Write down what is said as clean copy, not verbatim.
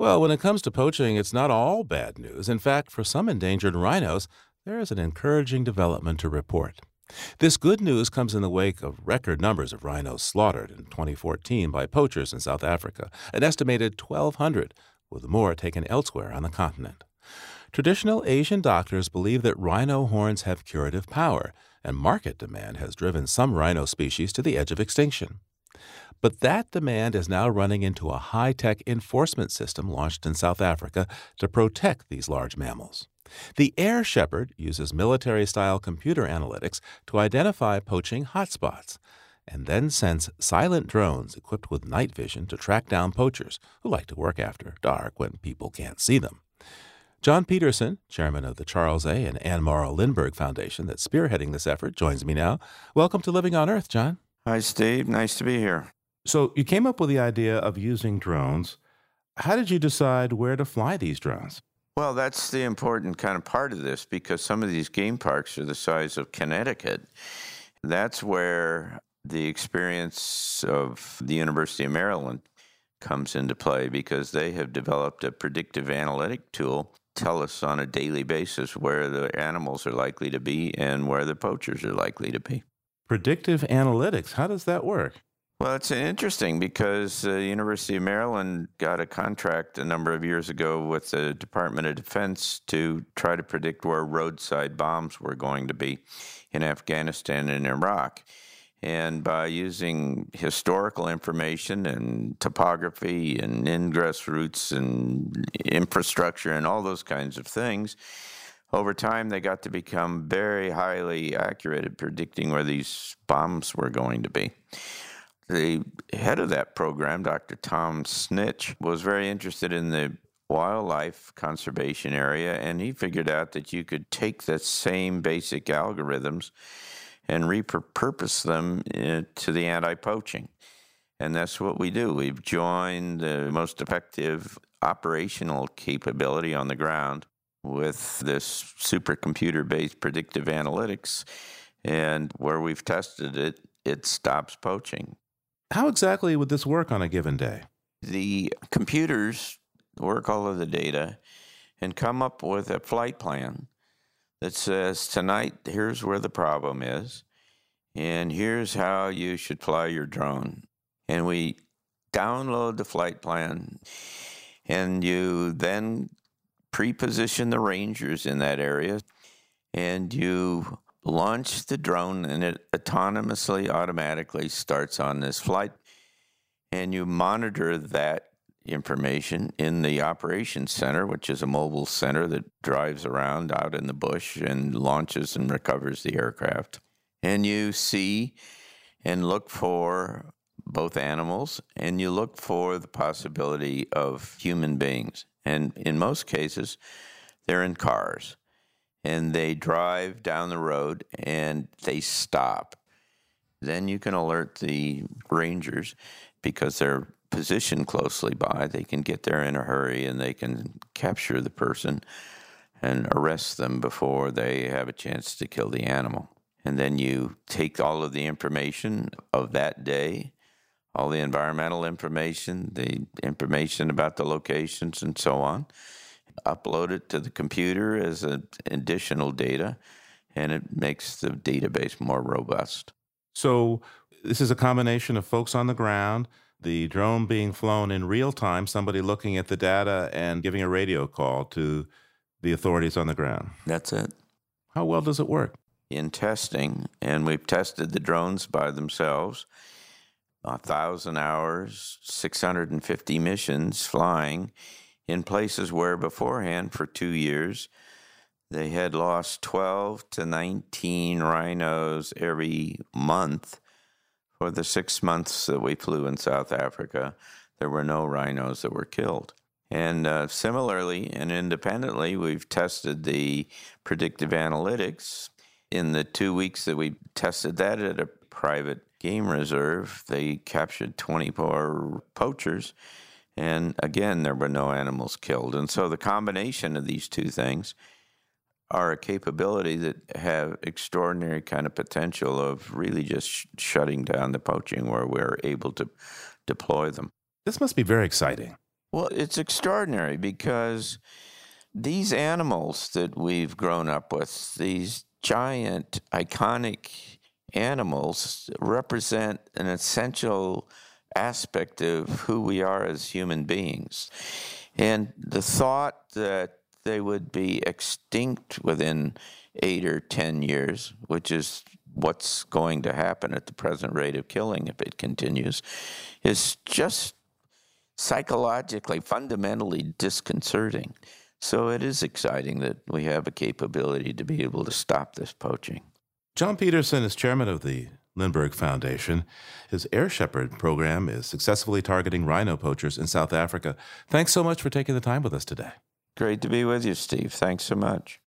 Well, when it comes to poaching, it's not all bad news. In fact, for some endangered rhinos, there is an encouraging development to report. This good news comes in the wake of record numbers of rhinos slaughtered in 2014 by poachers in South Africa, an estimated 1,200, with more taken elsewhere on the continent. Traditional Asian doctors believe that rhino horns have curative power, and market demand has driven some rhino species to the edge of extinction. But that demand is now running into a high-tech enforcement system launched in South Africa to protect these large mammals. The Air Shepherd uses military-style computer analytics to identify poaching hotspots and then sends silent drones equipped with night vision to track down poachers who like to work after dark when people can't see them. John Peterson, chairman of the Charles A. and Anne Morrow Lindbergh Foundation that's spearheading this effort, joins me now. Welcome to Living on Earth, John. Hi, Steve. Nice to be here. So you came up with the idea of using drones. How did you decide where to fly these drones? Well, that's the important kind of part of this because some of these game parks are the size of Connecticut. That's where the experience of the University of Maryland comes into play because they have developed a predictive analytic tool to tell us on a daily basis where the animals are likely to be and where the poachers are likely to be. Predictive analytics, how does that work? Well, it's interesting because the University of Maryland got a contract a number of years ago with the Department of Defense to try to predict where roadside bombs were going to be in Afghanistan and Iraq. And by using historical information and topography and ingress routes and infrastructure and all those kinds of things, over time they got to become very highly accurate at predicting where these bombs were going to be. The head of that program, Dr. Tom Snitch, was very interested in the wildlife conservation area, and he figured out that you could take the same basic algorithms and repurpose them to the anti-poaching. And that's what we do. We've joined the most effective operational capability on the ground with this supercomputer-based predictive analytics, and where we've tested it, it stops poaching. How exactly would this work on a given day? The computers work all of the data and come up with a flight plan that says, tonight, here's where the problem is, and here's how you should fly your drone. And we download the flight plan, and you then pre-position the rangers in that area, and you launch the drone, and it autonomously, automatically starts on this flight. And you monitor that information in the operations center, which is a mobile center that drives around out in the bush and launches and recovers the aircraft. And you see and look for both animals, and you look for the possibility of human beings. And in most cases, they're in cars. And they drive down the road and they stop. Then you can alert the rangers because they're positioned closely by. They can get there in a hurry and they can capture the person and arrest them before they have a chance to kill the animal. And then you take all of the information of that day, all the environmental information, the information about the locations and so on, upload it to the computer as additional data, and it makes the database more robust. So this is a combination of folks on the ground, the drone being flown in real time, somebody looking at the data and giving a radio call to the authorities on the ground. That's it. How well does it work? In testing, and we've tested the drones by themselves, 1,000 hours, 650 missions flying, in places where beforehand, for 2 years, they had lost 12 to 19 rhinos every month. For the 6 months that we flew in South Africa, there were no rhinos that were killed. And similarly and independently, we've tested the predictive analytics. In the 2 weeks that we tested that at a private game reserve, they captured 24 poachers. And again, there were no animals killed. And so the combination of these two things are a capability that have extraordinary kind of potential of really just shutting down the poaching where we're able to deploy them. This must be very exciting. Well, it's extraordinary because these animals that we've grown up with, these giant, iconic animals, represent an essential aspect of who we are as human beings. And the thought that they would be extinct within 8 or 10 years, which is what's going to happen at the present rate of killing if it continues, is just psychologically, fundamentally disconcerting. So it is exciting that we have a capability to be able to stop this poaching. John Peterson is chairman of the Lindbergh Foundation. His Air Shepherd program is successfully targeting rhino poachers in South Africa. Thanks so much for taking the time with us today. Great to be with you, Steve. Thanks so much.